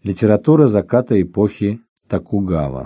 Литература заката эпохи Токугава.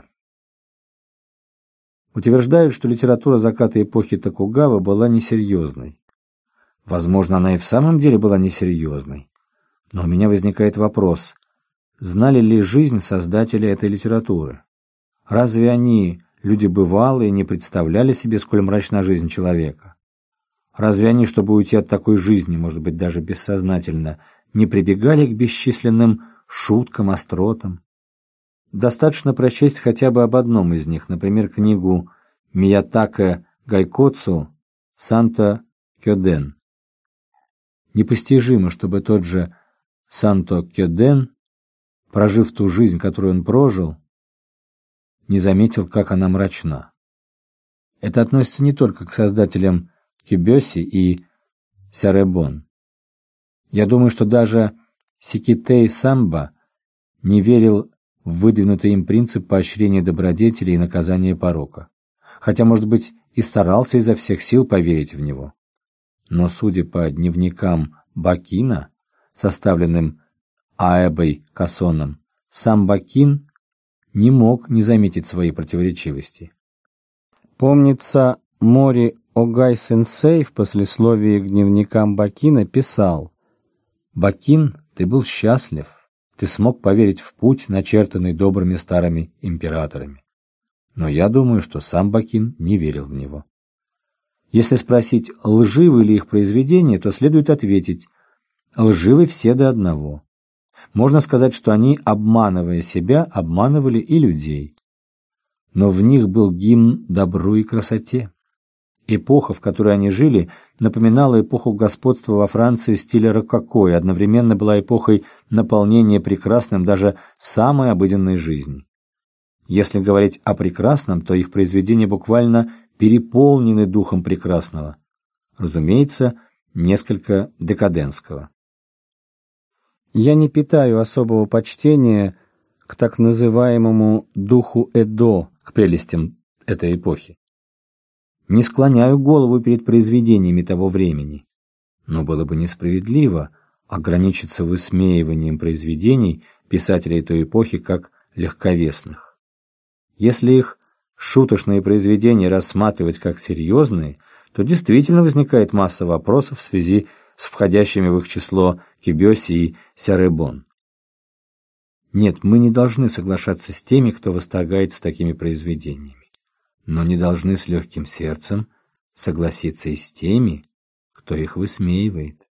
Утверждают, что литература заката эпохи Токугава была несерьезной. Возможно, она и в самом деле была несерьезной. Но у меня возникает вопрос, знали ли жизнь создатели этой литературы? Разве они, люди бывалые, не представляли себе, сколь мрачна жизнь человека? Разве они, чтобы уйти от такой жизни, может быть, даже бессознательно, не прибегали к бесчисленным шуткам, остротам? Достаточно прочесть хотя бы об одном из них, например, книгу Миятаке Гайкоцу «Санто Кёден». Непостижимо, чтобы тот же Санто Кёден, прожив ту жизнь, которую он прожил, не заметил, как она мрачна. Это относится не только к создателям Кюбёси и Сярэбон. Я думаю, что даже Сикитэй Самба не верил в выдвинутый им принцип поощрения добродетели и наказания порока, хотя, может быть, и старался изо всех сил поверить в него. Но, судя по дневникам Бакина, составленным Аэбой Касоном, сам Бакин не мог не заметить своей противоречивости. Помнится, Мори Огай-сенсей в послесловии к дневникам Бакина писал: «Бакин, ты был счастлив, ты смог поверить в путь, начертанный добрыми старыми императорами». Но я думаю, что сам Бакин не верил в него. Если спросить, лживы ли их произведения, то следует ответить: лживы все до одного. Можно сказать, что они, обманывая себя, обманывали и людей. Но в них был гимн добру и красоте. Эпоха, в которой они жили, напоминала эпоху господства во Франции стиля рококо и одновременно была эпохой наполнения прекрасным даже самой обыденной жизни. Если говорить о прекрасном, то их произведения буквально переполнены духом прекрасного, разумеется, несколько декадентского. Я не питаю особого почтения к так называемому духу Эдо, к прелестям этой эпохи. Не склоняю голову перед произведениями того времени, но было бы несправедливо ограничиться высмеиванием произведений писателей той эпохи как легковесных. Если их шуточные произведения рассматривать как серьезные, то действительно возникает масса вопросов в связи с входящими в их число Кюбёси и Сярэбон. Нет, мы не должны соглашаться с теми, кто восторгается такими произведениями, но не должны с легким сердцем согласиться и с теми, кто их высмеивает.